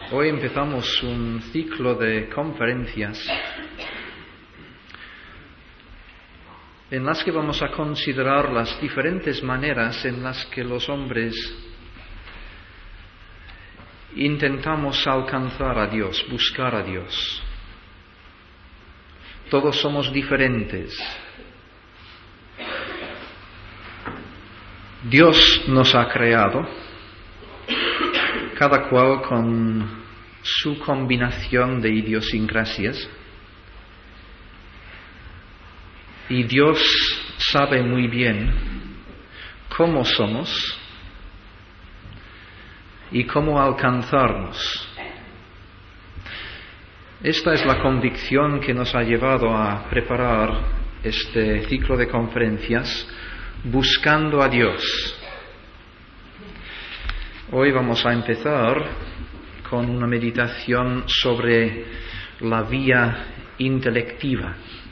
Hoy empezamos un ciclo de conferencias en las que vamos a considerar las diferentes maneras en las que los hombres intentamos alcanzar a Dios, buscar a Dios. Todos somos diferentes. Dios nos ha creado, cada cual con su combinación de idiosincrasias, y Dios sabe muy bien cómo somos y cómo alcanzarnos. Esta es la convicción que nos ha llevado a preparar este ciclo de conferencias, Buscando a Dios. Hoy vamos a empezar con una meditación sobre la vía intelectiva,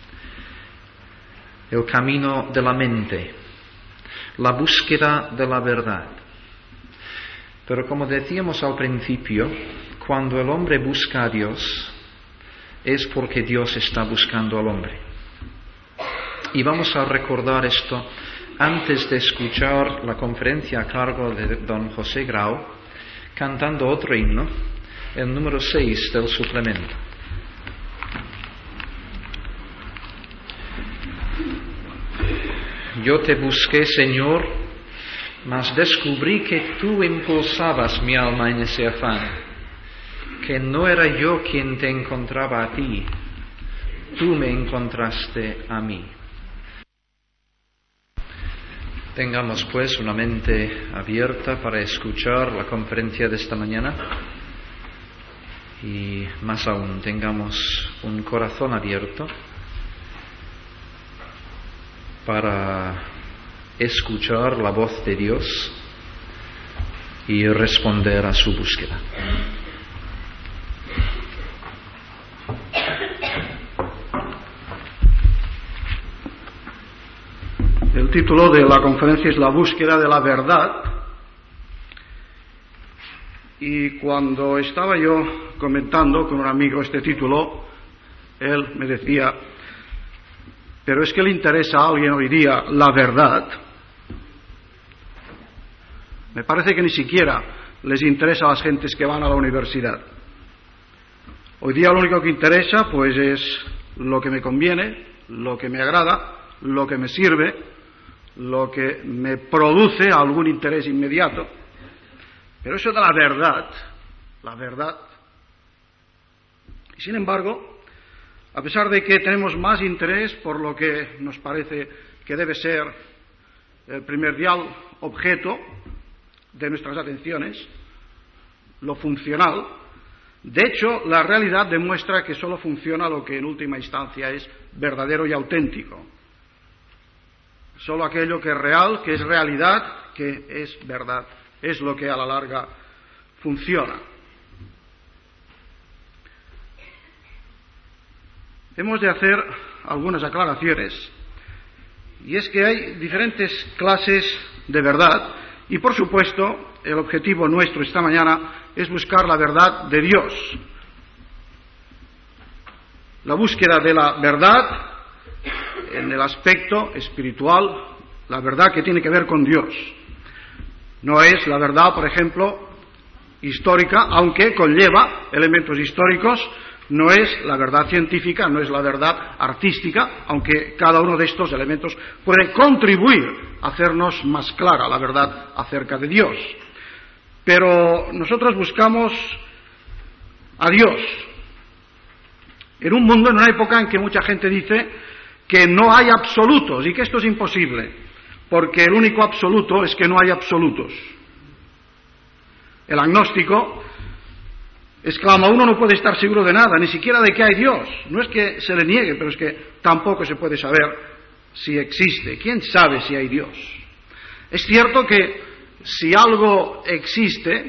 el camino de la mente, la búsqueda de la verdad. Pero como decíamos al principio, cuando el hombre busca a Dios, es porque Dios está buscando al hombre. Y vamos a recordar esto antes de escuchar la conferencia a cargo de don José Grau, cantando otro himno, el número 6 del suplemento. Yo te busqué, Señor, mas descubrí que tú impulsabas mi alma en ese afán, que no era yo quien te encontraba a ti, tú me encontraste a mí. Tengamos pues una mente abierta para escuchar la conferencia de esta mañana y más aún tengamos un corazón abierto para escuchar la voz de Dios y responder a su búsqueda. El título de la conferencia es La búsqueda de la verdad. Y cuando estaba yo comentando con un amigo este título, él me decía: pero es que le interesa a alguien hoy día la verdad. Me parece que ni siquiera les interesa a las gentes que van a la universidad. Hoy día lo único que interesa pues es lo que me conviene, lo que me agrada, lo que me sirve, lo que me produce algún interés inmediato. Pero eso de la verdad. Y sin embargo, a pesar de que tenemos más interés por lo que nos parece que debe ser el primordial objeto de nuestras atenciones, lo funcional, de hecho, la realidad demuestra que solo funciona lo que en última instancia es verdadero y auténtico. Solo aquello que es real, que es realidad, que es verdad, es lo que a la larga funciona. Hemos de hacer algunas aclaraciones, y es que hay diferentes clases de verdad, y por supuesto el objetivo nuestro esta mañana es buscar la verdad de Dios. La búsqueda de la verdad en el aspecto espiritual, la verdad que tiene que ver con Dios. No es la verdad, por ejemplo, histórica, aunque conlleva elementos históricos. No es la verdad científica, no es la verdad artística, aunque cada uno de estos elementos puede contribuir a hacernos más clara la verdad acerca de Dios. Pero nosotros buscamos a Dios en un mundo, en una época en que mucha gente dice que no hay absolutos y que esto es imposible, porque el único absoluto es que no hay absolutos. El agnóstico exclama: uno no puede estar seguro de nada, ni siquiera de que hay Dios. No es que se le niegue, pero es que tampoco se puede saber si existe. ¿Quién sabe si hay Dios? Es cierto que si algo existe,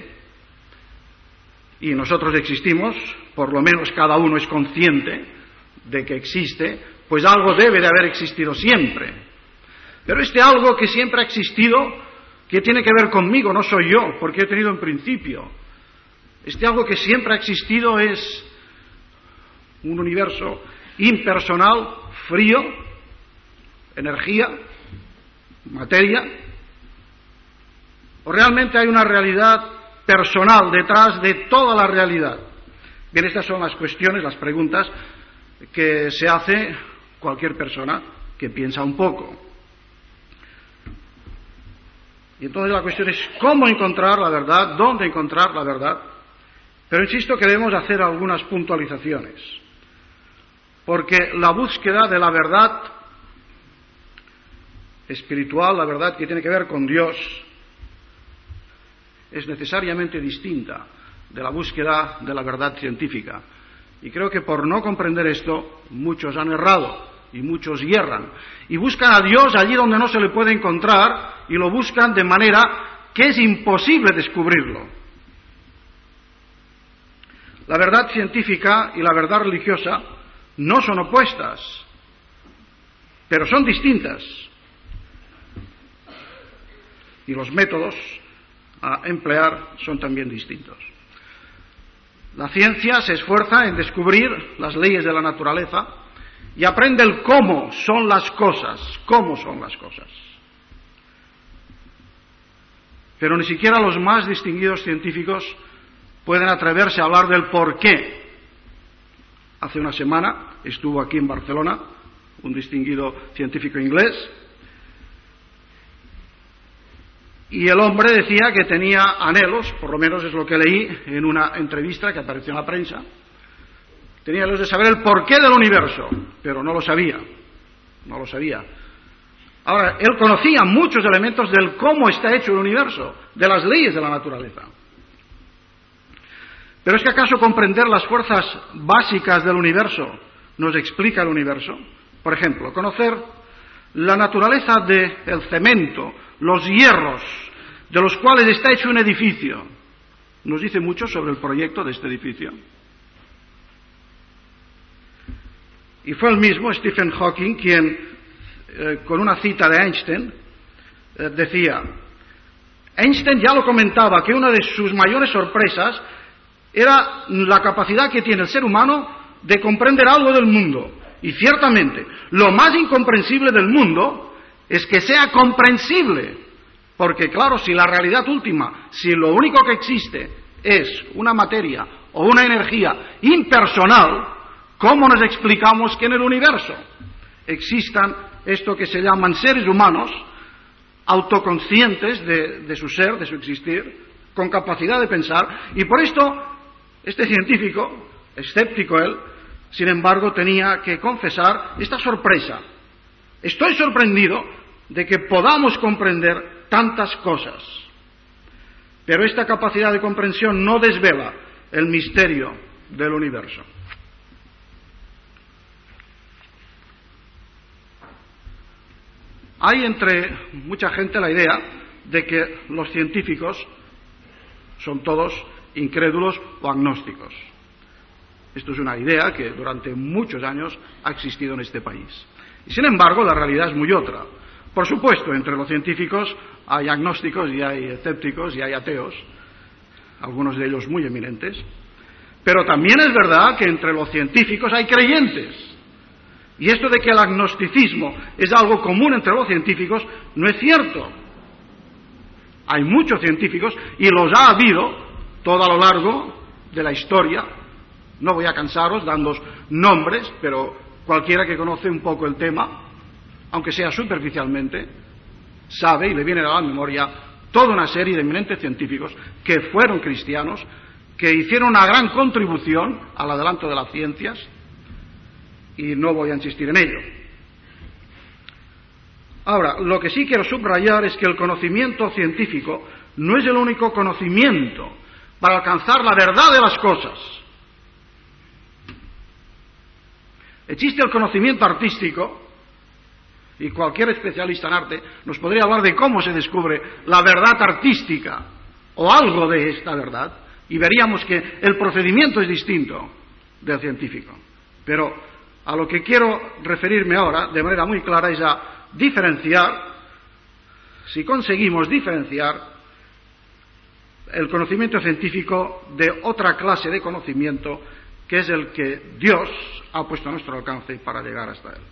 y nosotros existimos, por lo menos cada uno es consciente de que existe, pues algo debe de haber existido siempre. Pero este algo que siempre ha existido, que tiene que ver conmigo, no soy yo, porque he tenido un principio. Este algo que siempre ha existido es un universo impersonal, frío, energía, materia, o realmente hay una realidad personal detrás de toda la realidad. Bien, estas son las cuestiones, las preguntas que se hace cualquier persona que piensa un poco. Y entonces la cuestión es cómo encontrar la verdad, dónde encontrar la verdad. Pero insisto que debemos hacer algunas puntualizaciones, porque la búsqueda de la verdad espiritual, la verdad que tiene que ver con Dios, es necesariamente distinta de la búsqueda de la verdad científica. Y creo que por no comprender esto, muchos han errado y muchos hierran. Y buscan a Dios allí donde no se le puede encontrar y lo buscan de manera que es imposible descubrirlo. La verdad científica y la verdad religiosa no son opuestas, pero son distintas. Y los métodos a emplear son también distintos. La ciencia se esfuerza en descubrir las leyes de la naturaleza y aprende el cómo son las cosas, Pero ni siquiera los más distinguidos científicos pueden atreverse a hablar del por qué. Hace una semana estuvo aquí en Barcelona un distinguido científico inglés y el hombre decía que tenía anhelos, por lo menos es lo que leí en una entrevista que apareció en la prensa, tenía anhelos de saber el porqué del universo, pero no lo sabía. Ahora, él conocía muchos elementos del cómo está hecho el universo, de las leyes de la naturaleza. Pero es que acaso comprender las fuerzas básicas del universo nos explica el universo. Por ejemplo, conocer la naturaleza del cemento, los hierros de los cuales está hecho un edificio, nos dice mucho sobre el proyecto de este edificio. Y fue el mismo Stephen Hawking quien, con una cita de Einstein, decía, Einstein ya lo comentaba, que una de sus mayores sorpresas era la capacidad que tiene el ser humano de comprender algo del mundo. Y ciertamente, lo más incomprensible del mundo es que sea comprensible. Porque claro, si la realidad última, si lo único que existe es una materia o una energía impersonal, ¿cómo nos explicamos que en el universo existan esto que se llaman seres humanos, autoconscientes de su ser, de su existir, con capacidad de pensar? Y por esto, este científico, escéptico él, sin embargo, tenía que confesar esta sorpresa. Estoy sorprendido de que podamos comprender tantas cosas, pero esta capacidad de comprensión no desvela el misterio del universo. Hay entre mucha gente la idea de que los científicos son todos incrédulos o agnósticos. Esto es una idea que durante muchos años ha existido en este país. Y sin embargo, la realidad es muy otra. Por supuesto, entre los científicos hay agnósticos y hay escépticos y hay ateos, algunos de ellos muy eminentes, pero también es verdad que entre los científicos hay creyentes. Y esto de que el agnosticismo es algo común entre los científicos no es cierto. Hay muchos científicos y los ha habido todo a lo largo de la historia. No voy a cansaros dándoos nombres, pero cualquiera que conoce un poco el tema, aunque sea superficialmente, sabe y le viene a la memoria toda una serie de eminentes científicos que fueron cristianos, que hicieron una gran contribución al adelanto de las ciencias, y no voy a insistir en ello. Ahora, lo que sí quiero subrayar es que el conocimiento científico no es el único conocimiento para alcanzar la verdad de las cosas. Existe el conocimiento artístico, y cualquier especialista en arte nos podría hablar de cómo se descubre la verdad artística o algo de esta verdad, y veríamos que el procedimiento es distinto del científico. Pero a lo que quiero referirme ahora, de manera muy clara, es a diferenciar, si conseguimos diferenciar el conocimiento científico de otra clase de conocimiento que es el que Dios ha puesto a nuestro alcance para llegar hasta él.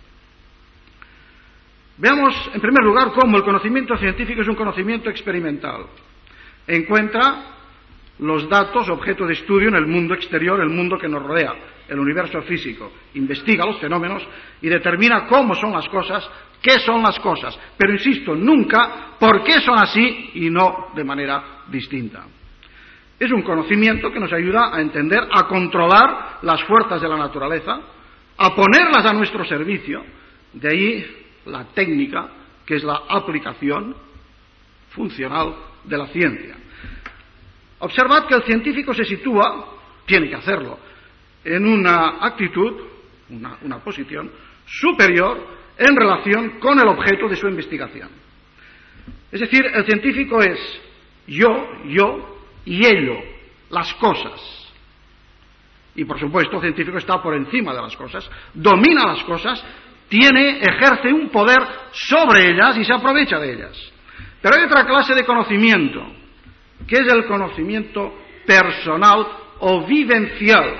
Veamos, en primer lugar, cómo el conocimiento científico es un conocimiento experimental. Encuentra los datos objeto de estudio en el mundo exterior, el mundo que nos rodea, el universo físico. Investiga los fenómenos y determina cómo son las cosas, qué son las cosas. Pero insisto, nunca por qué son así y no de manera distinta. Es un conocimiento que nos ayuda a entender, a controlar las fuerzas de la naturaleza, a ponerlas a nuestro servicio. De ahí la técnica, que es la aplicación funcional de la ciencia. Observad que el científico se sitúa, tiene que hacerlo, en una actitud, una posición superior en relación con el objeto de su investigación. Es decir, el científico es yo y ello, las cosas. Y por supuesto el científico está por encima de las cosas, domina las cosas, ejerce un poder sobre ellas y se aprovecha de ellas. Pero hay otra clase de conocimiento, que es el conocimiento personal o vivencial,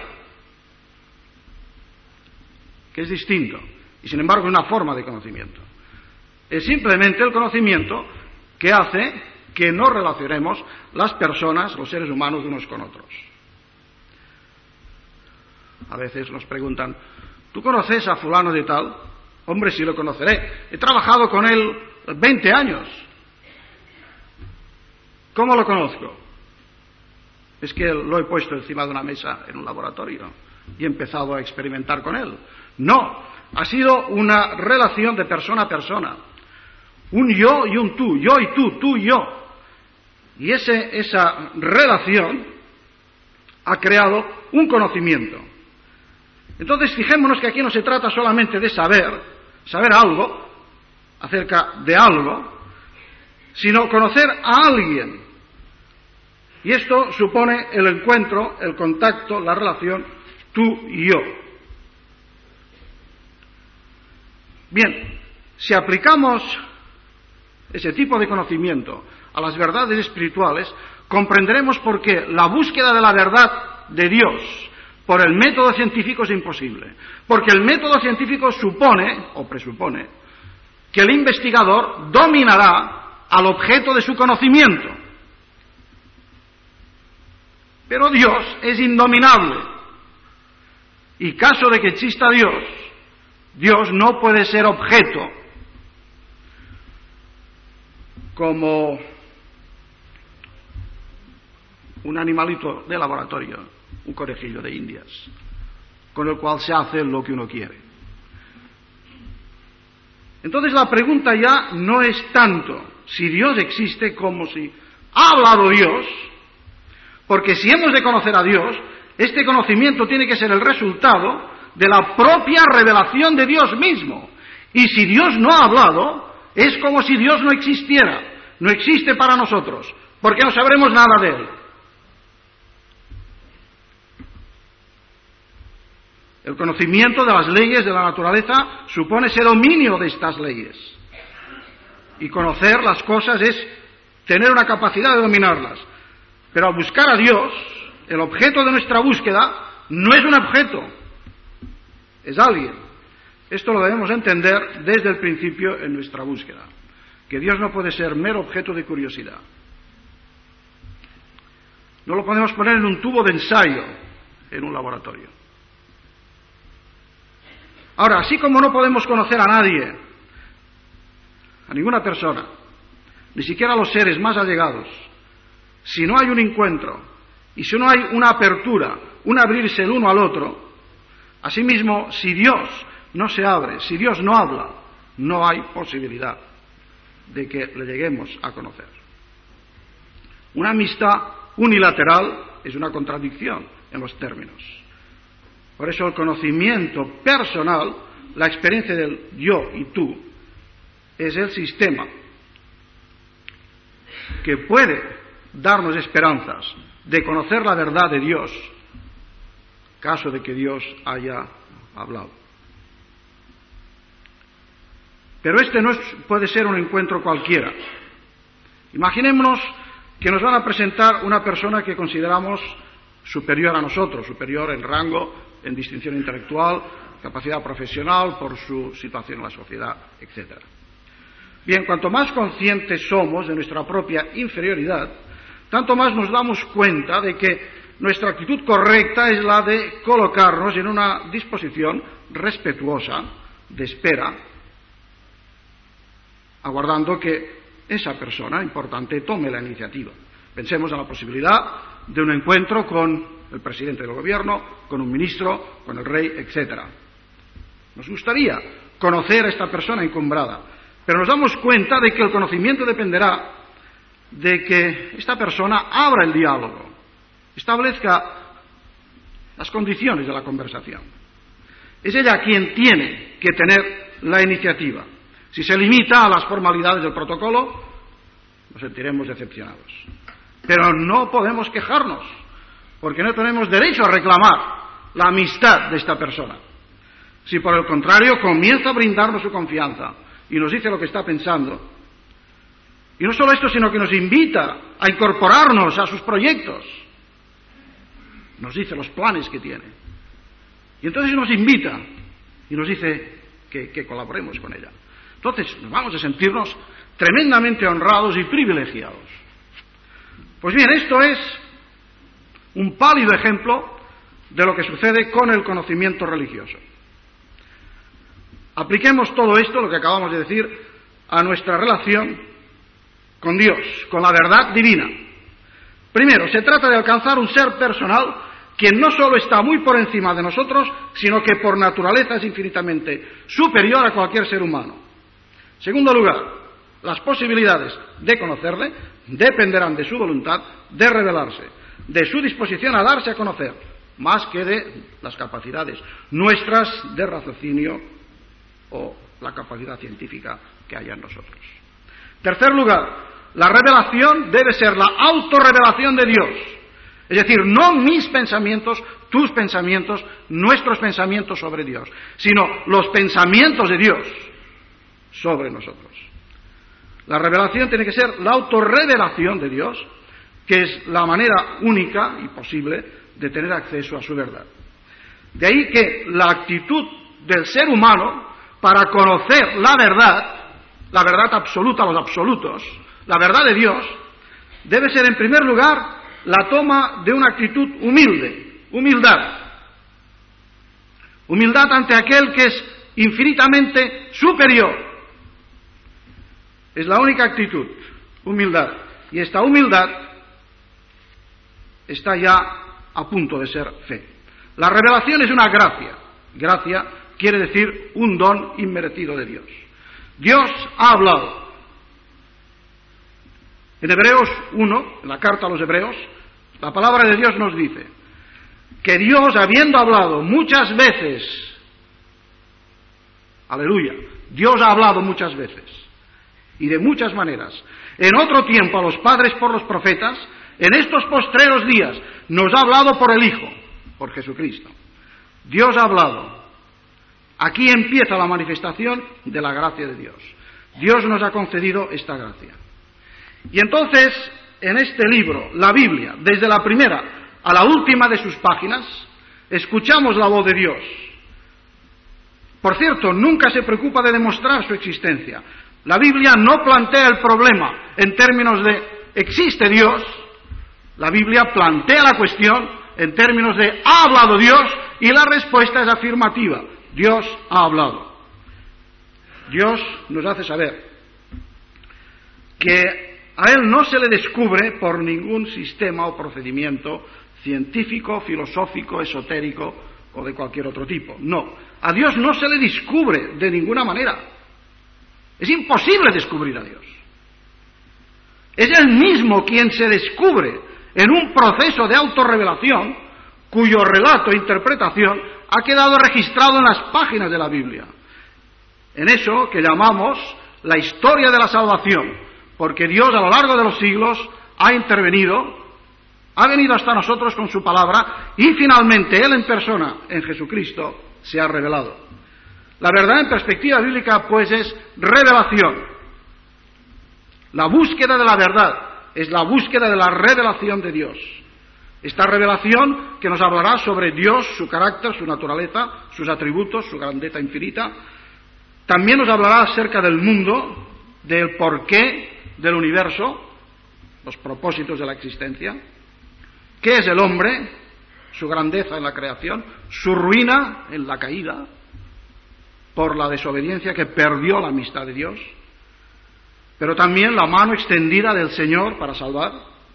que es distinto, y sin embargo es una forma de conocimiento. Es simplemente el conocimiento que hace que nos relacionemos las personas, los seres humanos, unos con otros. A veces nos preguntan, ¿tú conoces a fulano de tal? Hombre, sí lo conoceré. He trabajado con él 20 años. ¿Cómo lo conozco? Es que lo he puesto encima de una mesa en un laboratorio y he empezado a experimentar con él. No, ha sido una relación de persona a persona. Un yo y un tú, yo y tú y yo. Y esa relación ha creado un conocimiento. Entonces, fijémonos que aquí no se trata solamente de saber algo acerca de algo, sino conocer a alguien. Y esto supone el encuentro, el contacto, la relación tú y yo. Bien, si aplicamos ese tipo de conocimiento a las verdades espirituales, comprenderemos por qué la búsqueda de la verdad de Dios por el método científico es imposible. Porque el método científico supone, o presupone, que el investigador dominará al objeto de su conocimiento. Pero Dios es indominable. Y caso de que exista Dios, Dios no puede ser objeto como un animalito de laboratorio, un conejillo de Indias, con el cual se hace lo que uno quiere. Entonces la pregunta ya no es tanto si Dios existe como si ha hablado Dios, porque si hemos de conocer a Dios, este conocimiento tiene que ser el resultado de la propia revelación de Dios mismo. Y si Dios no ha hablado, es como si Dios no existiera, no existe para nosotros, porque no sabremos nada de Él. El conocimiento de las leyes de la naturaleza supone ese dominio de estas leyes. Y conocer las cosas es tener una capacidad de dominarlas. Pero al buscar a Dios, el objeto de nuestra búsqueda no es un objeto, es alguien. Esto lo debemos entender desde el principio en nuestra búsqueda, que Dios no puede ser mero objeto de curiosidad. No lo podemos poner en un tubo de ensayo, en un laboratorio. Ahora, así como no podemos conocer a nadie, a ninguna persona, ni siquiera a los seres más allegados, si no hay un encuentro y si no hay una apertura, un abrirse el uno al otro, asimismo, si Dios no se abre, si Dios no habla, no hay posibilidad de que le lleguemos a conocer. Una amistad unilateral es una contradicción en los términos. Por eso el conocimiento personal, la experiencia del yo y tú, es el sistema que puede darnos esperanzas de conocer la verdad de Dios, caso de que Dios haya hablado. Pero este no puede ser un encuentro cualquiera. Imaginémonos que nos van a presentar una persona que consideramos superior a nosotros, superior en rango, en distinción intelectual, capacidad profesional, por su situación en la sociedad, etc. Bien, cuanto más conscientes somos de nuestra propia inferioridad, tanto más nos damos cuenta de que nuestra actitud correcta es la de colocarnos en una disposición respetuosa de espera, aguardando que esa persona importante tome la iniciativa. Pensemos en la posibilidad de un encuentro con el presidente del gobierno, con un ministro, con el rey, etc. Nos gustaría conocer a esta persona encumbrada, pero nos damos cuenta de que el conocimiento dependerá de que esta persona abra el diálogo, establezca las condiciones de la conversación. Es ella quien tiene que tener la iniciativa. Si se limita a las formalidades del protocolo, nos sentiremos decepcionados. Pero no podemos quejarnos, porque no tenemos derecho a reclamar la amistad de esta persona. Si por el contrario comienza a brindarnos su confianza y nos dice lo que está pensando, y no solo esto, sino que nos invita a incorporarnos a sus proyectos, nos dice los planes que tiene, y entonces nos invita y nos dice que colaboremos con ella. Entonces nos vamos a sentirnos tremendamente honrados y privilegiados. Pues bien, esto es un pálido ejemplo de lo que sucede con el conocimiento religioso. Apliquemos todo esto, lo que acabamos de decir, a nuestra relación con Dios, con la verdad divina. Primero, se trata de alcanzar un ser personal que no solo está muy por encima de nosotros, sino que por naturaleza es infinitamente superior a cualquier ser humano. Segundo lugar, las posibilidades de conocerle dependerán de su voluntad de revelarse, de su disposición a darse a conocer, más que de las capacidades nuestras de raciocinio o la capacidad científica que haya en nosotros. Tercer lugar, la revelación debe ser la autorrevelación de Dios, es decir, no mis pensamientos, tus pensamientos, nuestros pensamientos sobre Dios, sino los pensamientos de Dios sobre nosotros. La revelación tiene que ser la autorrevelación de Dios, que es la manera única y posible de tener acceso a su verdad. De ahí que la actitud del ser humano para conocer la verdad absoluta, los absolutos, la verdad de Dios, debe ser en primer lugar la toma de una actitud humilde, humildad ante aquel que es infinitamente superior. Es la única actitud, humildad. Y esta humildad está ya a punto de ser fe. La revelación es una gracia. Gracia quiere decir un don inmerecido de Dios. Dios ha hablado. En Hebreos 1, en la carta a los Hebreos, la palabra de Dios nos dice que Dios, habiendo hablado muchas veces, aleluya, Dios ha hablado muchas veces, y de muchas maneras, en otro tiempo a los padres por los profetas, en estos postreros días nos ha hablado por el Hijo, por Jesucristo. Dios ha hablado. Aquí empieza la manifestación de la gracia de Dios. Dios nos ha concedido esta gracia. Y entonces, en este libro, la Biblia, desde la primera a la última de sus páginas, escuchamos la voz de Dios. Por cierto, nunca se preocupa de demostrar su existencia. La Biblia no plantea el problema en términos de ¿existe Dios? La Biblia plantea la cuestión en términos de ¿ha hablado Dios? Y la respuesta es afirmativa. Dios ha hablado. Dios nos hace saber que a Él no se le descubre por ningún sistema o procedimiento científico, filosófico, esotérico o de cualquier otro tipo. No, a Dios no se le descubre de ninguna manera. Es imposible descubrir a Dios. Es Él mismo quien se descubre en un proceso de autorrevelación cuyo relato e interpretación ha quedado registrado en las páginas de la Biblia. En eso que llamamos la historia de la salvación, porque Dios a lo largo de los siglos ha intervenido, ha venido hasta nosotros con su palabra y finalmente Él en persona, en Jesucristo, se ha revelado. La verdad en perspectiva bíblica, pues, es revelación. La búsqueda de la verdad es la búsqueda de la revelación de Dios. Esta revelación que nos hablará sobre Dios, su carácter, su naturaleza, sus atributos, su grandeza infinita. También nos hablará acerca del mundo, del porqué del universo, los propósitos de la existencia, qué es el hombre, su grandeza en la creación, su ruina en la caída, por la desobediencia que perdió la amistad de Dios, pero también la mano extendida del Señor para salvar.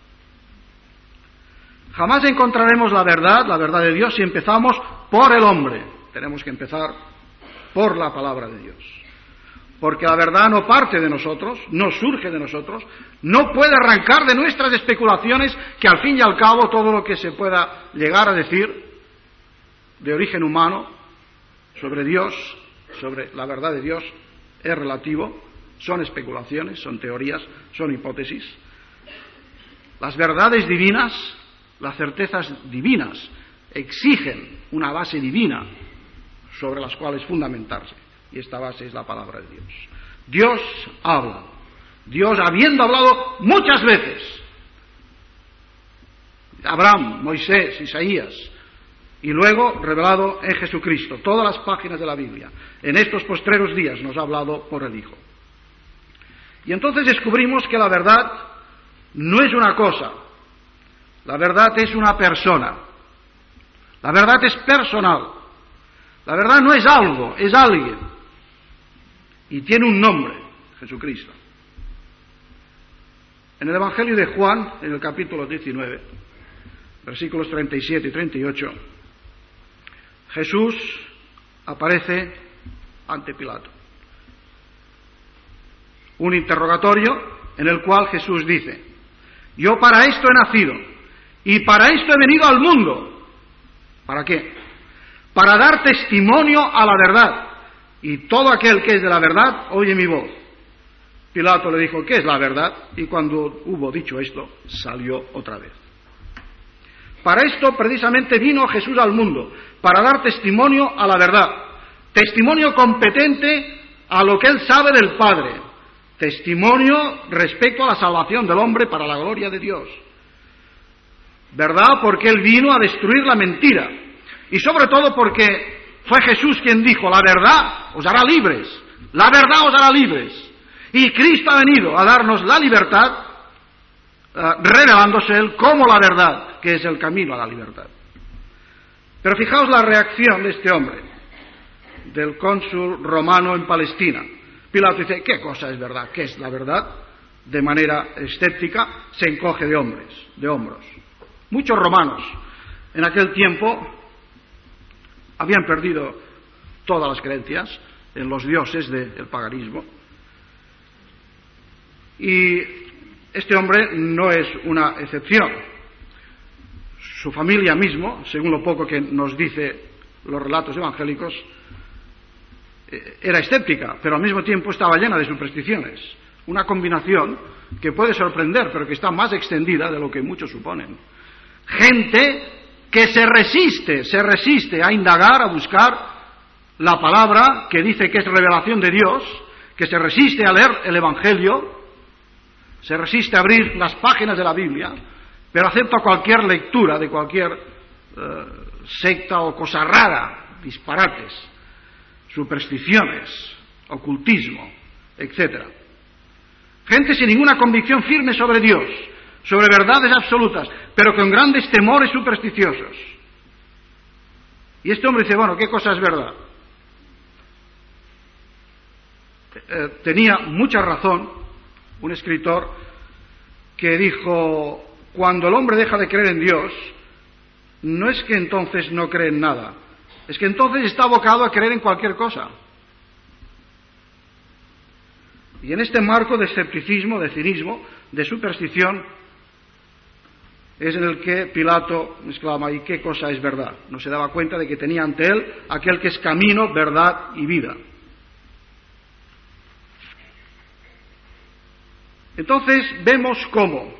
Jamás encontraremos la verdad de Dios, si empezamos por el hombre. Tenemos que empezar por la palabra de Dios. Porque la verdad no parte de nosotros, no surge de nosotros, no puede arrancar de nuestras especulaciones, que al fin y al cabo todo lo que se pueda llegar a decir de origen humano sobre Dios, sobre la verdad de Dios, es relativo, son especulaciones, son teorías, son hipótesis. Las verdades divinas, las certezas divinas, exigen una base divina sobre las cuales fundamentarse. Y esta base es la palabra de Dios. Dios habla. Dios, habiendo hablado muchas veces, Abraham, Moisés, Isaías, y luego revelado en Jesucristo, todas las páginas de la Biblia, en estos postreros días nos ha hablado por el Hijo. Y entonces descubrimos que la verdad no es una cosa, la verdad es una persona, la verdad es personal, la verdad no es algo, es alguien. Y tiene un nombre, Jesucristo. En el Evangelio de Juan, en el capítulo 19, versículos 37 y 38, Jesús aparece ante Pilato. Un interrogatorio en el cual Jesús dice: yo para esto he nacido y para esto he venido al mundo. ¿Para qué? Para dar testimonio a la verdad. Y todo aquel que es de la verdad oye mi voz. Pilato le dijo: ¿qué es la verdad? Y cuando hubo dicho esto, salió otra vez. Para esto precisamente vino Jesús al mundo, para dar testimonio a la verdad, testimonio competente a lo que él sabe del Padre, testimonio respecto a la salvación del hombre para la gloria de Dios. ¿Verdad? Porque él vino a destruir la mentira, y sobre todo porque fue Jesús quien dijo: la verdad os hará libres, la verdad os hará libres. Y Cristo ha venido a darnos la libertad, revelándose Él como la verdad, que es el camino a la libertad. Pero fijaos la reacción de este hombre, del cónsul romano en Palestina. Pilato dice: ¿qué cosa es verdad? ¿Qué es la verdad? De manera escéptica se encoge de hombros. Muchos romanos en aquel tiempo habían perdido todas las creencias en los dioses del paganismo. Y este hombre no es una excepción. Su familia mismo, según lo poco que nos dice los relatos evangélicos, era escéptica, pero al mismo tiempo estaba llena de supersticiones. Una combinación que puede sorprender, pero que está más extendida de lo que muchos suponen. Gente que se resiste a indagar, a buscar la palabra que dice que es revelación de Dios, que se resiste a leer el Evangelio, se resiste a abrir las páginas de la Biblia, pero acepta cualquier lectura de cualquier secta o cosa rara, disparates, supersticiones, ocultismo, etc. Gente sin ninguna convicción firme sobre Dios, sobre verdades absolutas, pero con grandes temores supersticiosos. Y este hombre dice: bueno, ¿qué cosa es verdad? Tenía mucha razón un escritor que dijo: cuando el hombre deja de creer en Dios, no es que entonces no cree en nada, es que entonces está abocado a creer en cualquier cosa. Y en este marco de escepticismo, de cinismo, de superstición, es en el que Pilato exclama: ¿y qué cosa es verdad? No se daba cuenta de que tenía ante él aquel que es camino, verdad y vida. Entonces vemos cómo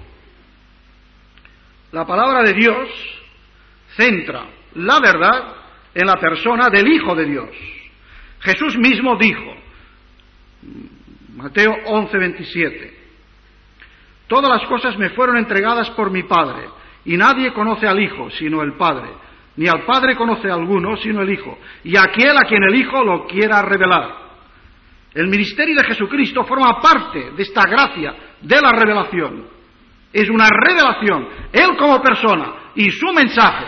la palabra de Dios centra la verdad en la persona del Hijo de Dios. Jesús mismo dijo, Mateo 11:27, Todas las cosas me fueron entregadas por mi Padre, y nadie conoce al Hijo sino el Padre, ni al Padre conoce a alguno sino el Hijo, y aquel a quien el Hijo lo quiera revelar. El ministerio de Jesucristo forma parte de esta gracia de la revelación. Es una revelación, Él como persona y su mensaje.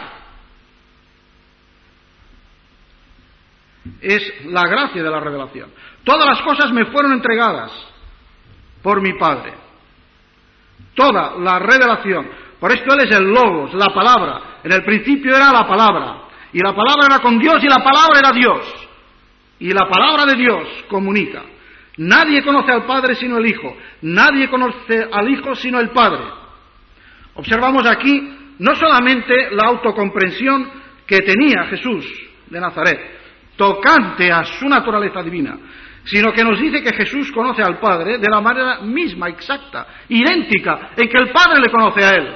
Es la gracia de la revelación. Todas las cosas me fueron entregadas por mi Padre. Toda la revelación. Por esto Él es el Logos, la palabra. En el principio era la palabra. Y la palabra era con Dios y la palabra era Dios. Y la palabra de Dios comunica. Nadie conoce al Padre sino el Hijo. Nadie conoce al Hijo sino el Padre. Observamos aquí no solamente la autocomprensión que tenía Jesús de Nazaret, tocante a su naturaleza divina, sino que nos dice que Jesús conoce al Padre de la manera misma, exacta, idéntica, en que el Padre le conoce a Él.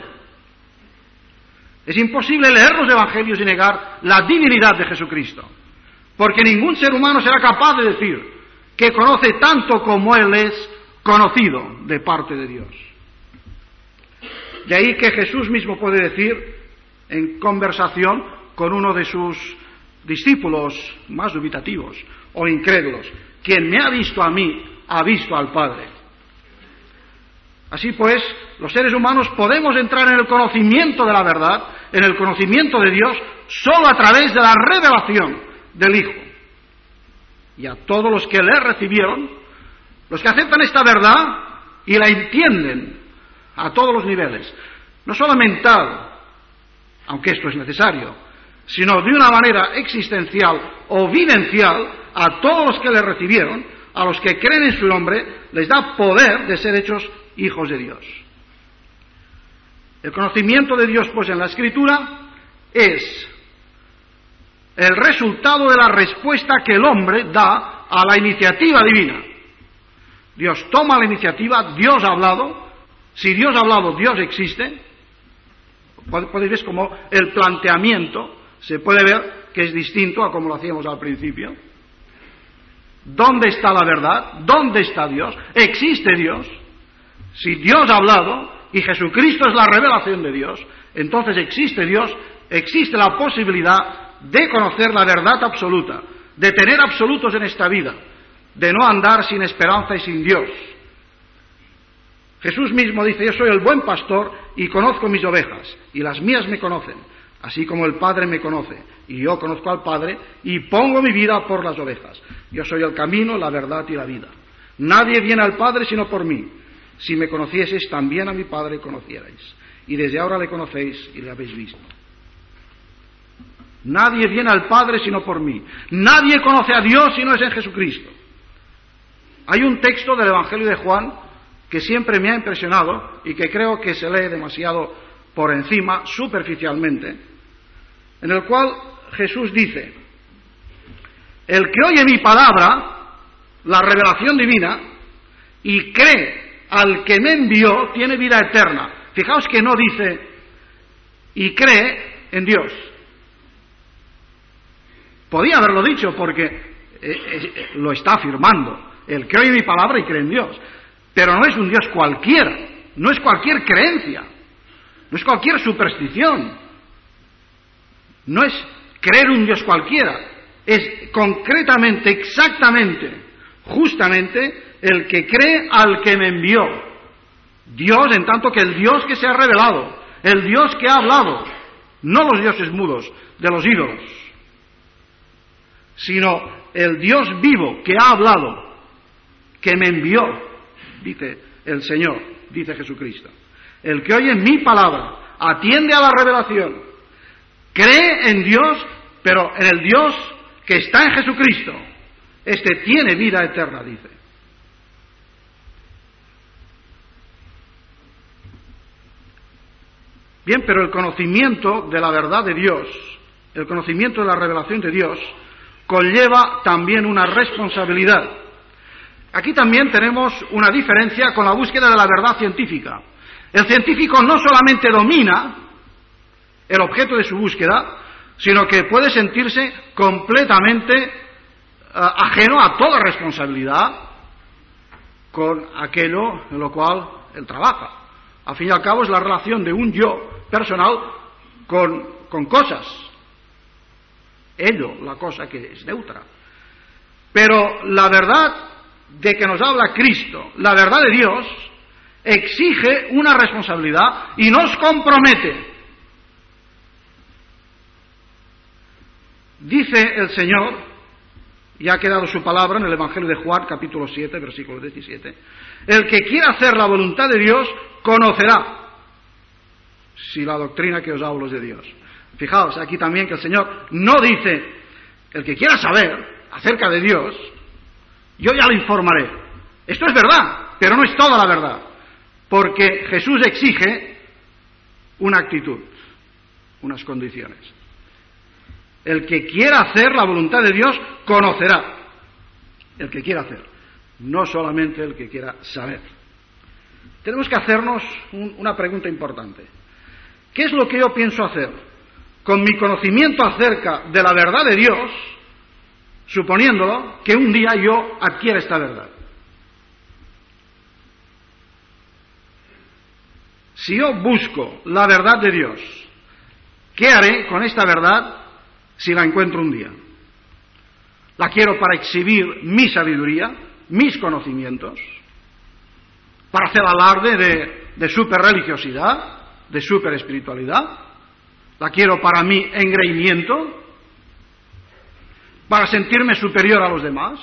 Es imposible leer los Evangelios y negar la divinidad de Jesucristo, porque ningún ser humano será capaz de decir que conoce tanto como Él es conocido de parte de Dios. De ahí que Jesús mismo puede decir, en conversación con uno de sus discípulos más dubitativos o incrédulos, quien me ha visto a mí, ha visto al Padre. Así pues, los seres humanos podemos entrar en el conocimiento de la verdad, en el conocimiento de Dios, solo a través de la revelación del Hijo. Y a todos los que le recibieron, los que aceptan esta verdad y la entienden a todos los niveles, no solo mental, aunque esto es necesario, sino de una manera existencial o vivencial, a todos los que le recibieron, a los que creen en su nombre, les da poder de ser hechos hijos de Dios. El conocimiento de Dios, pues, en la Escritura es el resultado de la respuesta que el hombre da a la iniciativa divina. Dios toma la iniciativa, Dios ha hablado. Si Dios ha hablado, Dios existe. Podéis ver como el planteamiento se puede ver que es distinto a como lo hacíamos al principio. ¿Dónde está la verdad? ¿Dónde está Dios? ¿Existe Dios? Si Dios ha hablado y Jesucristo es la revelación de Dios, entonces existe Dios, existe la posibilidad de conocer la verdad absoluta, de tener absolutos en esta vida, de no andar sin esperanza y sin Dios. Jesús mismo dice, yo soy el buen pastor y conozco mis ovejas, y las mías me conocen, así como el Padre me conoce, y yo conozco al Padre, y pongo mi vida por las ovejas. Yo soy el camino, la verdad y la vida. Nadie viene al Padre sino por mí. Si me conocieseis, también a mi Padre conocierais. Y desde ahora le conocéis y le habéis visto. Nadie viene al Padre sino por mí. Nadie conoce a Dios si no es en Jesucristo. Hay un texto del Evangelio de Juan que siempre me ha impresionado y que creo que se lee demasiado por encima, superficialmente, en el cual Jesús dice, el que oye mi palabra, la revelación divina, y cree al que me envió, tiene vida eterna. Fijaos que no dice, y cree en Dios. Podía haberlo dicho porque lo está afirmando. El que oye mi palabra y cree en Dios. Pero no es un Dios cualquiera, no es cualquier creencia, no es cualquier superstición, no es creer un Dios cualquiera, es concretamente, exactamente, justamente el que cree al que me envió. Dios, en tanto que el Dios que se ha revelado, el Dios que ha hablado, no los dioses mudos de los ídolos, sino el Dios vivo que ha hablado, que me envió, dice el Señor, dice Jesucristo. El que oye mi palabra, atiende a la revelación, cree en Dios, pero en el Dios que está en Jesucristo, este tiene vida eterna, dice. Bien, pero el conocimiento de la verdad de Dios, el conocimiento de la revelación de Dios, conlleva también una responsabilidad. Aquí también tenemos una diferencia con la búsqueda de la verdad científica. El científico no solamente domina el objeto de su búsqueda, sino que puede sentirse completamente ajeno a toda responsabilidad con aquello en lo cual él trabaja. Al fin y al cabo es la relación de un yo personal con cosas. Ello, la cosa que es neutra. Pero la verdad de que nos habla Cristo, la verdad de Dios, exige una responsabilidad y nos compromete. Dice el Señor, y ha quedado su palabra en el Evangelio de Juan, capítulo 7, versículo 17, el que quiera hacer la voluntad de Dios, conocerá si la doctrina que os hablo es de Dios. Fijaos aquí también que el Señor no dice, el que quiera saber acerca de Dios, yo ya le informaré. Esto es verdad, pero no es toda la verdad, porque Jesús exige una actitud, unas condiciones. El que quiera hacer la voluntad de Dios, conocerá. El que quiera hacer, no solamente el que quiera saber. Tenemos que hacernos una pregunta importante. ¿Qué es lo que yo pienso hacer con mi conocimiento acerca de la verdad de Dios, suponiéndolo que un día yo adquiera esta verdad? Si yo busco la verdad de Dios, ¿qué haré con esta verdad si la encuentro un día? ¿La quiero para exhibir mi sabiduría, mis conocimientos, para hacer alarde de superreligiosidad, de superespiritualidad? ¿La quiero para mi engreimiento, para sentirme superior a los demás?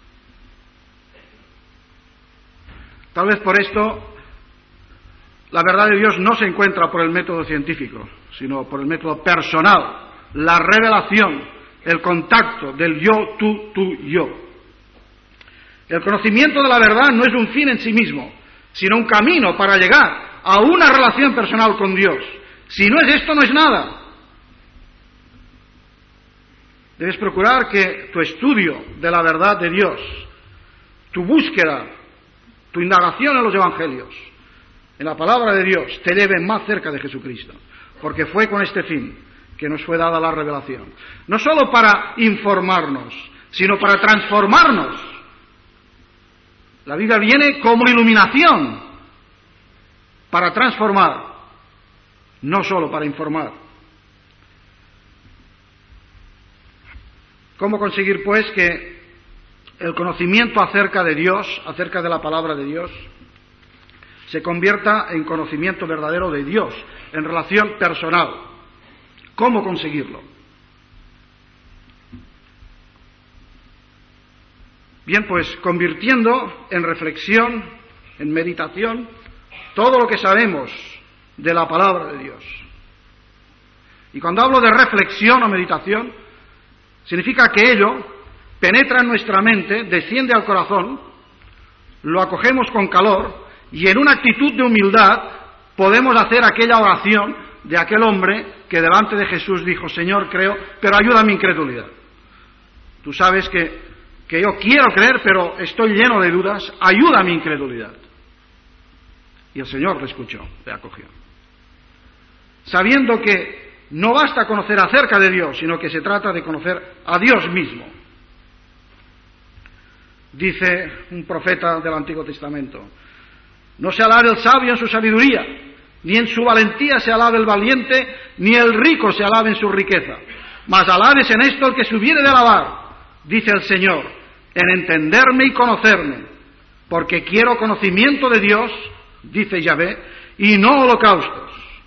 Tal vez por esto la verdad de Dios no se encuentra por el método científico, sino por el método personal, la revelación, el contacto del yo, tú, yo. El conocimiento de la verdad no es un fin en sí mismo, sino un camino para llegar a una relación personal con Dios. Si no es esto, no es nada. Debes procurar que tu estudio de la verdad de Dios, tu búsqueda, tu indagación en los evangelios, en la palabra de Dios, te lleve más cerca de Jesucristo, porque fue con este fin que nos fue dada la revelación. No solo para informarnos, sino para transformarnos. La Biblia viene como iluminación para transformar, no solo para informar. ¿Cómo conseguir, pues, que el conocimiento acerca de Dios, acerca de la palabra de Dios, se convierta en conocimiento verdadero de Dios, en relación personal? ¿Cómo conseguirlo? Bien, pues convirtiendo en reflexión, en meditación, todo lo que sabemos de la palabra de Dios. Y cuando hablo de reflexión o meditación, significa que ello penetra en nuestra mente, desciende al corazón, lo acogemos con calor y en una actitud de humildad podemos hacer aquella oración de aquel hombre que delante de Jesús dijo: Señor, creo, pero ayuda a mi incredulidad. Tú sabes que yo quiero creer, pero estoy lleno de dudas, ayuda a mi incredulidad. Y el Señor le escuchó, le acogió. Sabiendo que no basta conocer acerca de Dios, sino que se trata de conocer a Dios mismo. Dice un profeta del Antiguo Testamento: no se alabe el sabio en su sabiduría, ni en su valentía se alabe el valiente, ni el rico se alabe en su riqueza. Mas alabes en esto el que se hubiere de alabar, dice el Señor, en entenderme y conocerme, porque quiero conocimiento de Dios, dice Yahvé, y no holocaustos.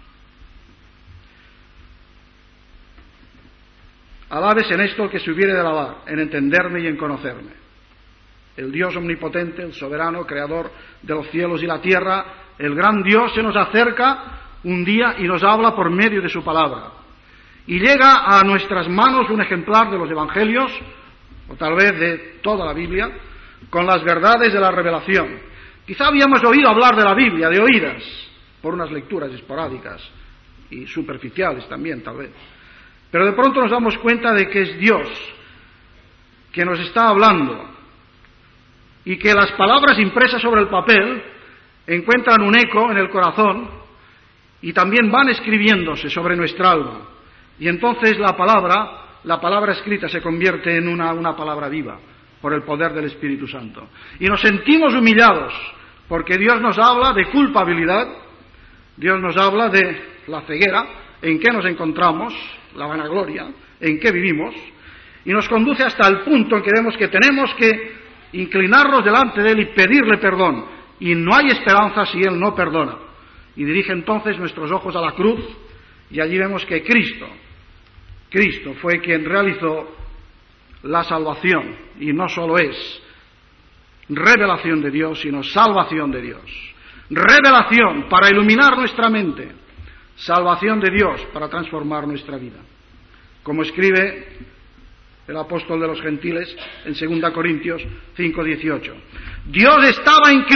Alabes en esto el que se hubiere de alabar, en entenderme y en conocerme. El Dios omnipotente, el soberano, creador de los cielos y la tierra, el gran Dios se nos acerca un día y nos habla por medio de su palabra. Y llega a nuestras manos un ejemplar de los evangelios, o tal vez de toda la Biblia, con las verdades de la revelación. Quizá habíamos oído hablar de la Biblia, de oídas, por unas lecturas esporádicas y superficiales también, tal vez. Pero de pronto nos damos cuenta de que es Dios que nos está hablando y que las palabras impresas sobre el papel encuentran un eco en el corazón y también van escribiéndose sobre nuestra alma. Y entonces la palabra escrita se convierte en una palabra viva por el poder del Espíritu Santo. Y nos sentimos humillados porque Dios nos habla de culpabilidad, Dios nos habla de la ceguera, en que nos encontramos, la vanagloria, en que vivimos, y nos conduce hasta el punto en que vemos que tenemos que inclinarnos delante de Él y pedirle perdón, y no hay esperanza si Él no perdona. Y dirige entonces nuestros ojos a la cruz, y allí vemos que Cristo fue quien realizó la salvación, y no solo es revelación de Dios, sino salvación de Dios. Revelación para iluminar nuestra mente, salvación de Dios para transformar nuestra vida. Como escribe el apóstol de los gentiles en 2 Corintios 5:18. Dios estaba en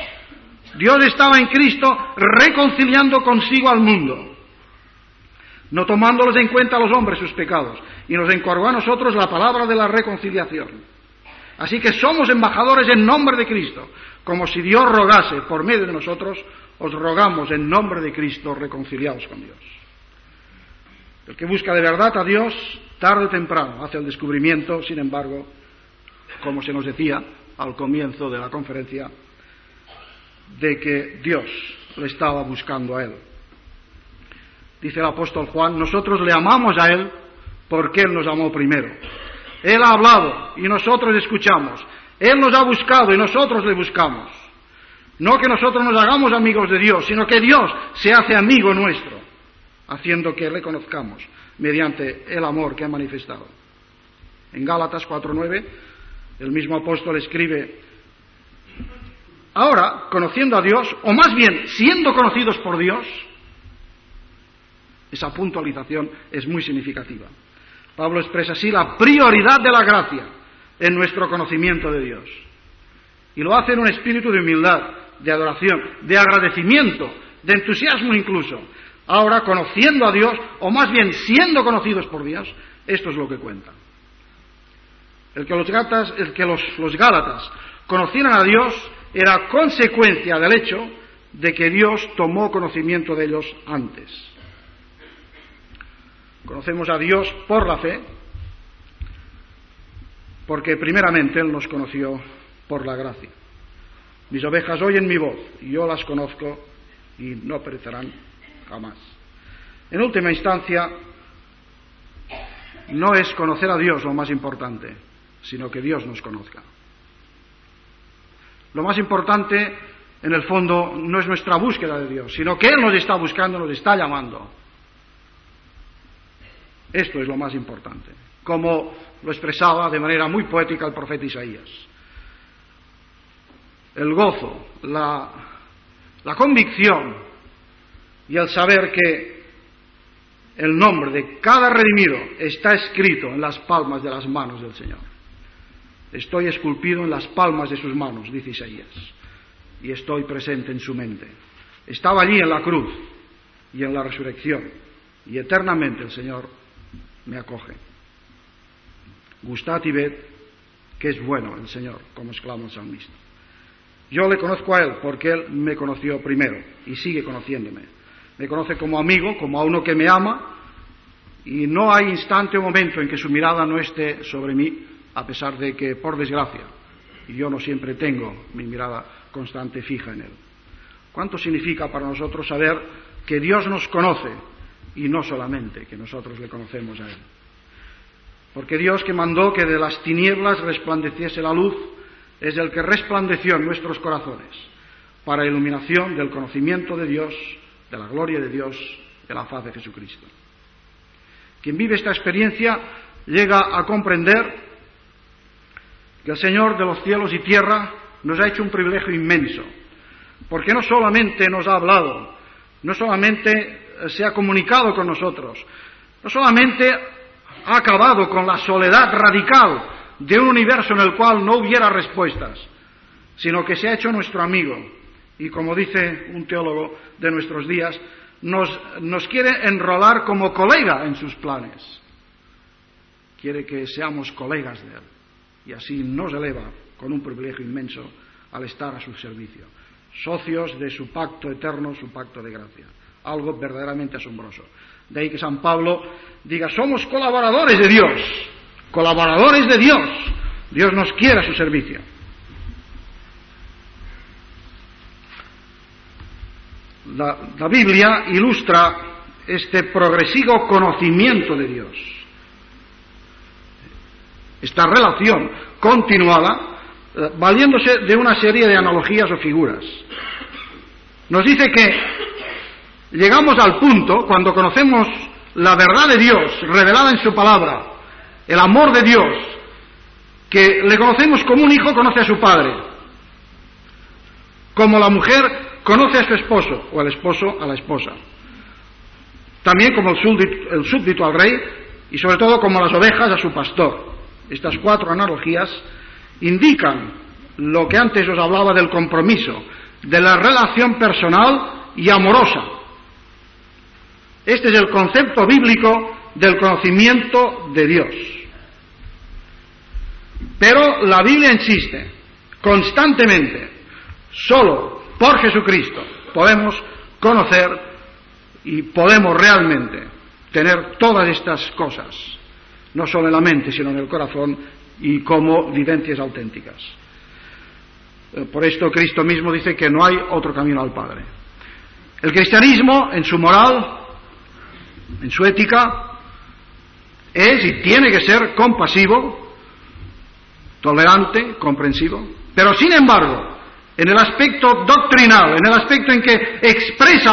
Cristo reconciliando consigo al mundo, no tomándolos en cuenta a los hombres sus pecados, y nos encargó a nosotros la palabra de la reconciliación. Así que somos embajadores en nombre de Cristo, como si Dios rogase por medio de nosotros, os rogamos en nombre de Cristo, reconciliados con Dios. El que busca de verdad a Dios, tarde o temprano, hace el descubrimiento, sin embargo, como se nos decía al comienzo de la conferencia, de que Dios le estaba buscando a él. Dice el apóstol Juan, nosotros le amamos a Él porque Él nos amó primero. Él ha hablado y nosotros escuchamos. Él nos ha buscado y nosotros le buscamos. No que nosotros nos hagamos amigos de Dios, sino que Dios se hace amigo nuestro, haciendo que le conozcamos mediante el amor que ha manifestado. En Gálatas 4:9, el mismo apóstol escribe, ahora, conociendo a Dios, o más bien, siendo conocidos por Dios, esa puntualización es muy significativa. Pablo expresa así la prioridad de la gracia en nuestro conocimiento de Dios. Y lo hace en un espíritu de humildad, de adoración, de agradecimiento, de entusiasmo incluso. Ahora, conociendo a Dios, o más bien siendo conocidos por Dios, esto es lo que cuenta. El que los Gálatas conocieran a Dios era consecuencia del hecho de que Dios tomó conocimiento de ellos antes. Conocemos a Dios por la fe, porque primeramente Él nos conoció por la gracia. Mis ovejas oyen mi voz, y yo las conozco, y no perecerán jamás. En última instancia, no es conocer a Dios lo más importante, sino que Dios nos conozca. Lo más importante, en el fondo, no es nuestra búsqueda de Dios, sino que Él nos está buscando, nos está llamando. Esto es lo más importante, como lo expresaba de manera muy poética el profeta Isaías. El gozo, la convicción y el saber que el nombre de cada redimido está escrito en las palmas de las manos del Señor. Estoy esculpido en las palmas de sus manos, dice Isaías, y estoy presente en su mente. Estaba allí en la cruz y en la resurrección, y eternamente el Señor me acoge. Gustad y ved que es bueno el Señor, como exclama el salmista. Yo le conozco a Él porque Él me conoció primero y sigue conociéndome. Me conoce como amigo, como a uno que me ama, y no hay instante o momento en que su mirada no esté sobre mí, a pesar de que, por desgracia, yo no siempre tengo mi mirada constante fija en Él. ¿Cuánto significa para nosotros saber que Dios nos conoce y no solamente que nosotros le conocemos a Él? Porque Dios, que mandó que de las tinieblas resplandeciese la luz, es el que resplandeció en nuestros corazones para iluminación del conocimiento de Dios, de la gloria de Dios, de la faz de Jesucristo. Quien vive esta experiencia llega a comprender que el Señor de los cielos y tierra nos ha hecho un privilegio inmenso, porque no solamente nos ha hablado, no solamente se ha comunicado con nosotros, no solamente ha acabado con la soledad radical de un universo en el cual no hubiera respuestas, sino que se ha hecho nuestro amigo, y como dice un teólogo de nuestros días, nos quiere enrolar como colega en sus planes. Quiere que seamos colegas de Él, y así nos eleva con un privilegio inmenso al estar a su servicio, socios de su pacto eterno, su pacto de gracia. Algo verdaderamente asombroso. De ahí que San Pablo diga, somos colaboradores de Dios, colaboradores de Dios. Dios nos quiere a su servicio. La Biblia ilustra este progresivo conocimiento de Dios, esta relación continuada, valiéndose de una serie de analogías o figuras. Nos dice que llegamos al punto, cuando conocemos la verdad de Dios revelada en su palabra, el amor de Dios, que le conocemos como un hijo conoce a su padre, como la mujer conoce a su esposo, o el esposo a la esposa, también como el súbdito al rey, y sobre todo como las ovejas a su pastor. Estas 4 analogías indican lo que antes os hablaba del compromiso, de la relación personal y amorosa. Este es el concepto bíblico del conocimiento de Dios. Pero la Biblia insiste constantemente, solo por Jesucristo podemos conocer y podemos realmente tener todas estas cosas, no solo en la mente, sino en el corazón y como vivencias auténticas. Por esto Cristo mismo dice que no hay otro camino al Padre. El cristianismo, en su moral, en su ética, es y tiene que ser compasivo, tolerante, comprensivo, pero sin embargo, en el aspecto doctrinal, en el aspecto en que expresa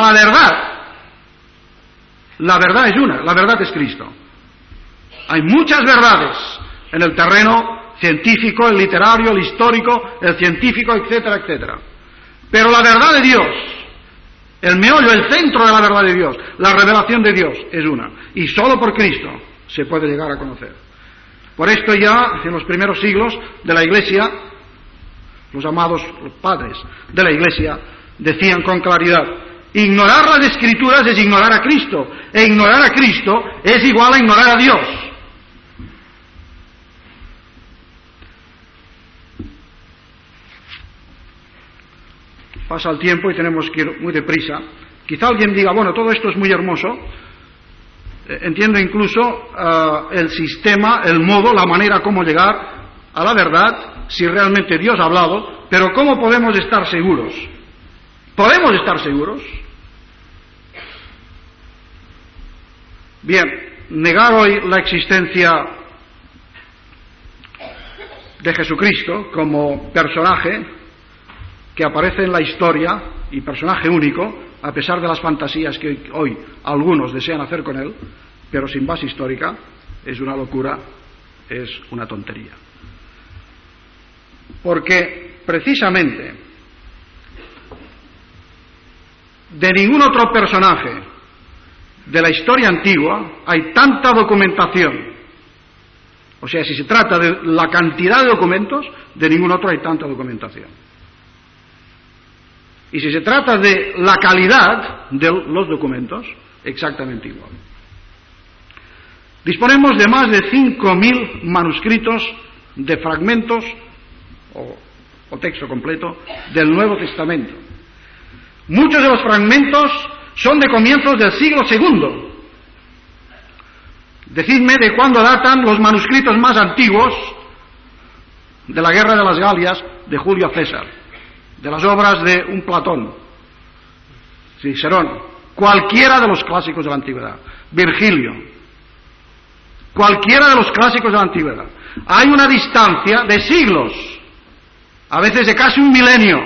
la verdad es una, la verdad es Cristo. Hay muchas verdades en el terreno científico, el literario, el histórico, el científico, etcétera, etcétera. Pero la verdad de Dios, el meollo, el centro de la verdad de Dios, la revelación de Dios es una. Y solo por Cristo se puede llegar a conocer. Por esto ya en los primeros siglos de la Iglesia, los amados padres de la Iglesia decían con claridad: ignorar las Escrituras es ignorar a Cristo, e ignorar a Cristo es igual a ignorar a Dios. Pasa el tiempo y tenemos que ir muy deprisa. Quizá alguien diga, bueno, todo esto es muy hermoso, entiendo incluso el sistema, el modo, la manera como llegar a la verdad, si realmente Dios ha hablado, pero ¿cómo podemos estar seguros? ¿Podemos estar seguros? Bien, negar hoy la existencia de Jesucristo como personaje que aparece en la historia y personaje único, a pesar de las fantasías que hoy algunos desean hacer con él, pero sin base histórica, es una locura, es una tontería. Porque precisamente de ningún otro personaje de la historia antigua hay tanta documentación. O sea, si se trata de la cantidad de documentos, de ningún otro hay tanta documentación. Y si se trata de la calidad de los documentos, exactamente igual. Disponemos de más de 5.000 manuscritos de fragmentos o texto completo del Nuevo Testamento. Muchos de los fragmentos son de comienzos del siglo II. Decidme de cuándo datan los manuscritos más antiguos de la Guerra de las Galias de Julio César, de las obras de un Platón, Cicerón, cualquiera de los clásicos de la antigüedad, Virgilio, cualquiera de los clásicos de la antigüedad. Hay una distancia de siglos, a veces de casi un milenio.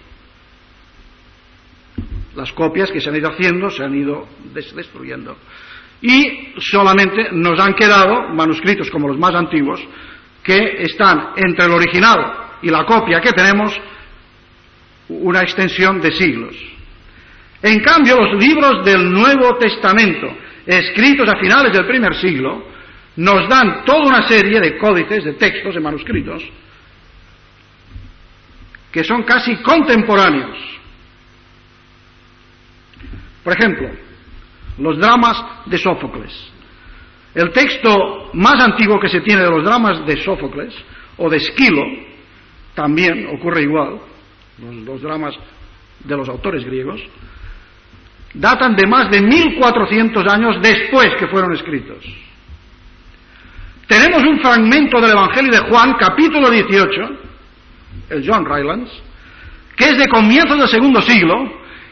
Las copias que se han ido haciendo se han ido destruyendo. Y solamente nos han quedado manuscritos como los más antiguos, que están entre el original y la copia que tenemos una extensión de siglos. En cambio, los libros del Nuevo Testamento, escritos a finales del primer siglo, nos dan toda una serie de códices, de textos, de manuscritos, que son casi contemporáneos. Por ejemplo, los dramas de Sófocles. El texto más antiguo que se tiene de los dramas de Sófocles, o de Esquilo, también ocurre igual, los dramas de los autores griegos, datan de más de 1400 años después que fueron escritos. Tenemos un fragmento del Evangelio de Juan, capítulo 18, el John Rylands, que es de comienzos del segundo siglo,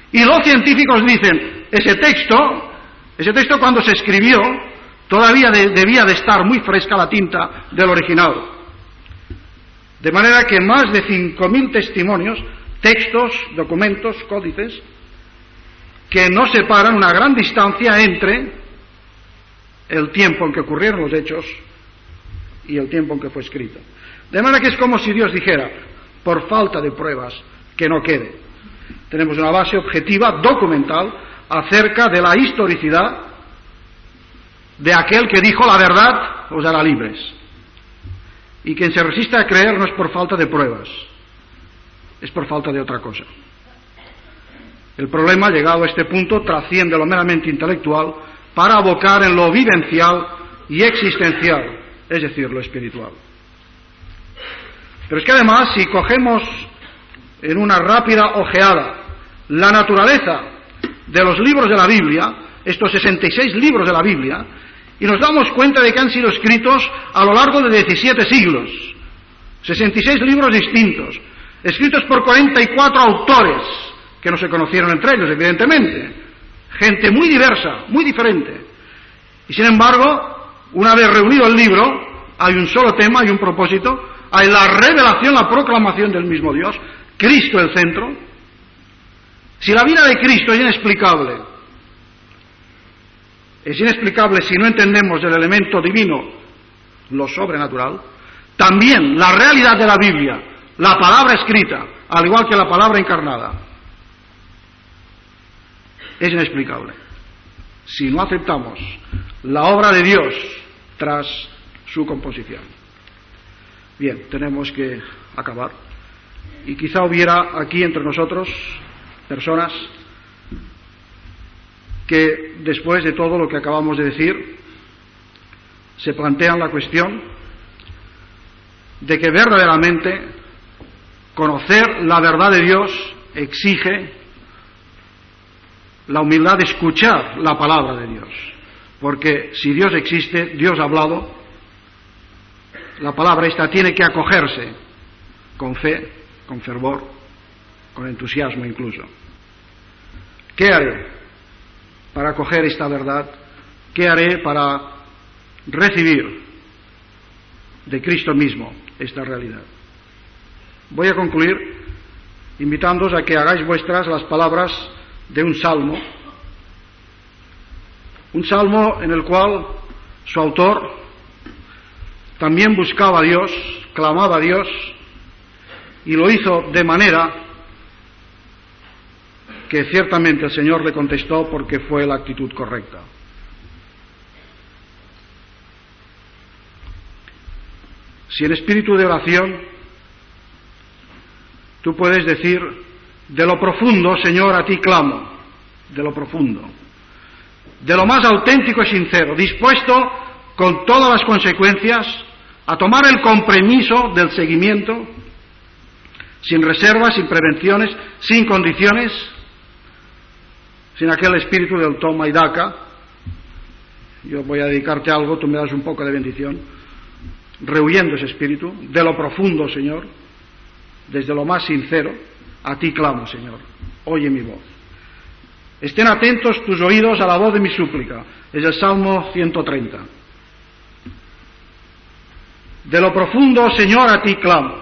Y los científicos dicen, ese texto cuando se escribió, todavía debía de estar muy fresca la tinta del original. De manera que más de 5.000 testimonios, textos, documentos, códices, que no separan una gran distancia entre el tiempo en que ocurrieron los hechos y el tiempo en que fue escrito. De manera que es como si Dios dijera, por falta de pruebas, que no quede. Tenemos una base objetiva, documental, acerca de la historicidad de aquel que dijo la verdad os hará libres. Y quien se resiste a creer no es por falta de pruebas, es por falta de otra cosa. El problema, llegado a este punto, trasciende lo meramente intelectual para abocar en lo vivencial y existencial, es decir, lo espiritual. Pero es que además, si cogemos en una rápida ojeada la naturaleza de los libros de la Biblia, estos 66 libros de la Biblia, y nos damos cuenta de que han sido escritos a lo largo de 17 siglos, 66 libros distintos, escritos por 44 autores, que no se conocieron entre ellos, evidentemente, gente muy diversa, muy diferente. Y sin embargo, una vez reunido el libro, hay un solo tema y un propósito, hay la revelación, la proclamación del mismo Dios, Cristo el centro. Si la vida de Cristo es inexplicable si no entendemos el elemento divino, lo sobrenatural, también la realidad de la Biblia, la palabra escrita, al igual que la palabra encarnada, es inexplicable si no aceptamos la obra de Dios tras su composición. Bien, tenemos que acabar. Y quizá hubiera aquí entre nosotros personas que después de todo lo que acabamos de decir se plantean la cuestión de que verdaderamente conocer la verdad de Dios exige la humildad de escuchar la palabra de Dios, porque si Dios existe, Dios ha hablado, la palabra esta tiene que acogerse con fe, con fervor, con entusiasmo incluso. ¿Qué haré para acoger esta verdad? ¿Qué haré para recibir de Cristo mismo esta realidad? Voy a concluir invitándoos a que hagáis vuestras las palabras de un salmo en el cual su autor también buscaba a Dios, clamaba a Dios, y lo hizo de manera que ciertamente el Señor le contestó porque fue la actitud correcta. Si en espíritu de oración tú puedes decir, de lo profundo, Señor, a ti clamo, de lo profundo, de lo más auténtico y sincero, dispuesto con todas las consecuencias a tomar el compromiso del seguimiento, sin reservas, sin prevenciones, sin condiciones, sin aquel espíritu del toma y daca. Yo voy a dedicarte algo, tú me das un poco de bendición, rehuyendo ese espíritu, de lo profundo, Señor, desde lo más sincero, a ti clamo, Señor, oye mi voz. Estén atentos tus oídos a la voz de mi súplica, es el Salmo 130. De lo profundo, Señor, a ti clamo.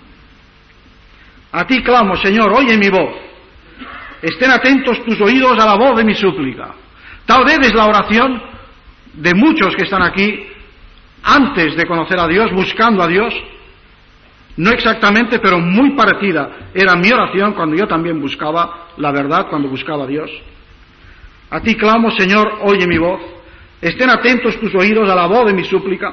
A ti clamo, Señor, oye mi voz. Estén atentos tus oídos a la voz de mi súplica. Tal vez es la oración de muchos que están aquí antes de conocer a Dios, buscando a Dios. No exactamente, pero muy parecida era mi oración cuando yo también buscaba la verdad, cuando buscaba a Dios. A ti clamo, Señor, oye mi voz. Estén atentos tus oídos a la voz de mi súplica.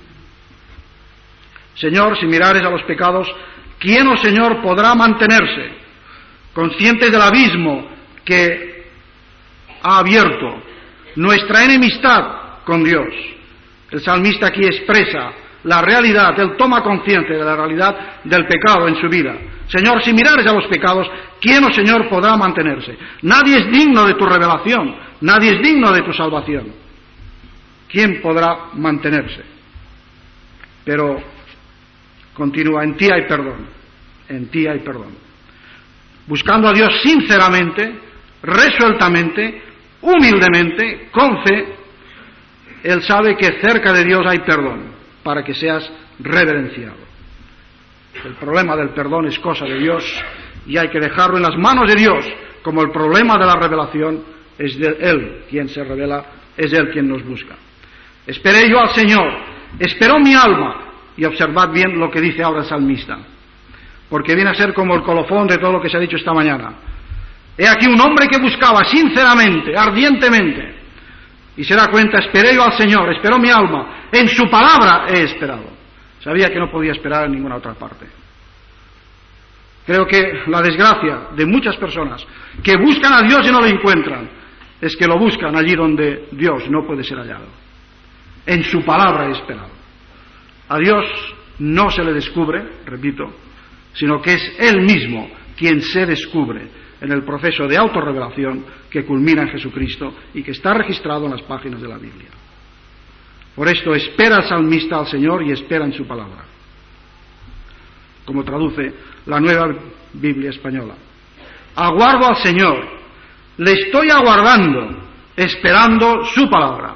Señor, si mirares a los pecados, ¿quién, oh Señor, podrá mantenerse? Conscientes del abismo que ha abierto nuestra enemistad con Dios. El salmista aquí expresa la realidad, él toma conciencia de la realidad del pecado en su vida. Señor, si mirares a los pecados, ¿quién, oh Señor, podrá mantenerse? Nadie es digno de tu revelación, nadie es digno de tu salvación. ¿Quién podrá mantenerse? Pero continúa, en ti hay perdón, en ti hay perdón. Buscando a Dios sinceramente, resueltamente, humildemente, con fe, él sabe que cerca de Dios hay perdón, para que seas reverenciado. El problema del perdón es cosa de Dios y hay que dejarlo en las manos de Dios, como el problema de la revelación es de Él quien se revela, es Él quien nos busca. Esperé yo al Señor, esperó mi alma, y observad bien lo que dice ahora el salmista, porque viene a ser como el colofón de todo lo que se ha dicho esta mañana. He aquí un hombre que buscaba sinceramente, ardientemente, y se da cuenta, esperé yo al Señor, esperó mi alma, en su palabra he esperado. Sabía que no podía esperar en ninguna otra parte. Creo que la desgracia de muchas personas que buscan a Dios y no lo encuentran, es que lo buscan allí donde Dios no puede ser hallado. En su palabra he esperado. A Dios no se le descubre, repito, sino que es Él mismo quien se descubre en el proceso de autorrevelación que culmina en Jesucristo y que está registrado en las páginas de la Biblia. Por esto espera el salmista al Señor y espera en su palabra, como traduce la Nueva Biblia Española. Aguardo al Señor, le estoy aguardando, esperando su palabra.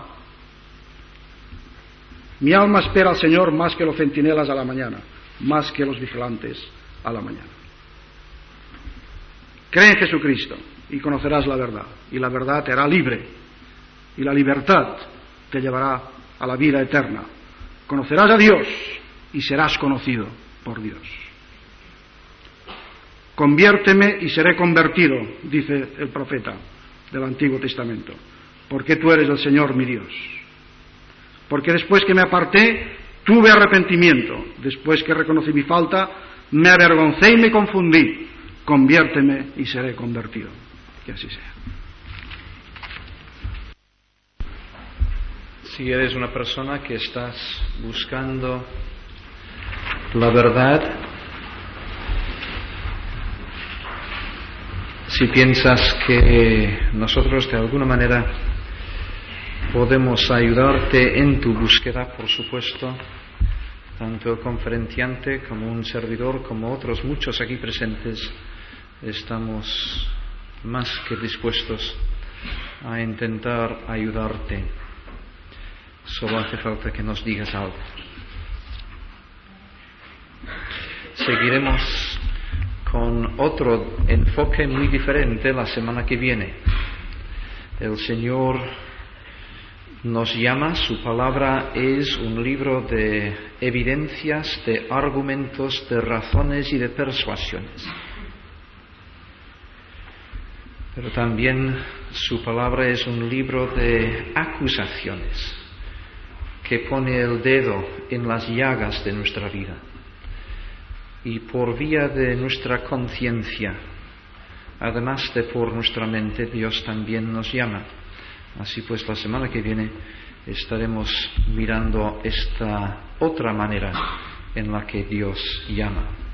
Mi alma espera al Señor más que los centinelas a la mañana, más que los vigilantes a la mañana. Cree en Jesucristo y conocerás la verdad, y la verdad te hará libre, y la libertad te llevará a la vida eterna. Conocerás a Dios y serás conocido por Dios. Conviérteme y seré convertido, dice el profeta del Antiguo Testamento, porque tú eres el Señor mi Dios. Porque después que me aparté, tuve arrepentimiento, después que reconocí mi falta, me avergoncé y me confundí. Conviérteme y seré convertido. Que así sea. Si eres una persona que estás buscando la verdad, si piensas que nosotros de alguna manera podemos ayudarte en tu búsqueda, por supuesto, tanto el conferenciante como un servidor, como otros muchos aquí presentes, estamos más que dispuestos a intentar ayudarte. Solo hace falta que nos digas algo. Seguiremos con otro enfoque muy diferente la semana que viene. El Señor nos llama, su palabra es un libro de evidencias, de argumentos, de razones y de persuasiones. Pero también su palabra es un libro de acusaciones, que pone el dedo en las llagas de nuestra vida. Y por vía de nuestra conciencia, además de por nuestra mente, Dios también nos llama. Así pues, la semana que viene estaremos mirando esta otra manera en la que Dios llama.